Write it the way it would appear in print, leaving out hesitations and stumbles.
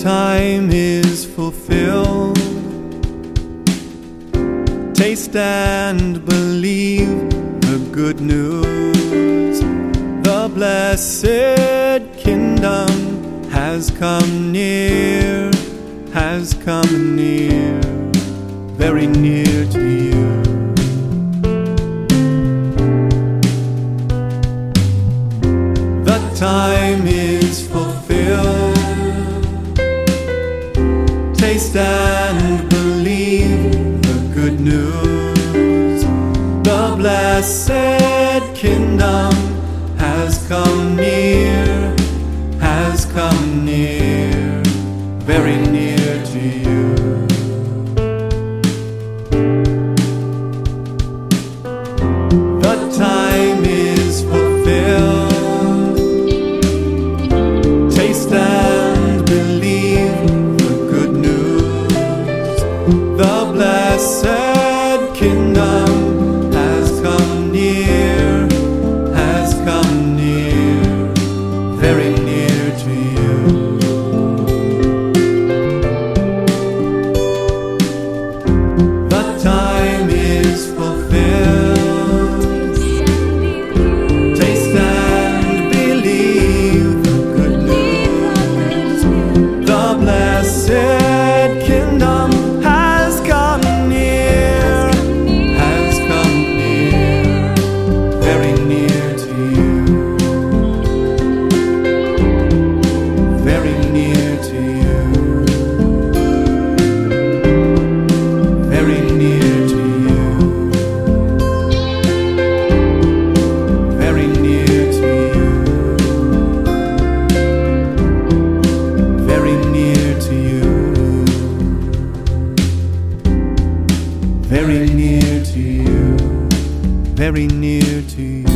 time is fulfilled. Taste and believe the good news. The blessed kingdom has come near, has come near, very near to you. The time is fulfilled. Taste and believe the good news. The blessed kingdom has come near, has come near, very near to you. The time is fulfilled. Taste and believe the good news. The blessed kingdom has come near, has come near, very near to you. The time is fulfilled. Taste and believe the good news. The blessed kingdom has come near, has come near, very near to you, very near to you, very near to you, very near to you, very near to you, very near to you, very near to you.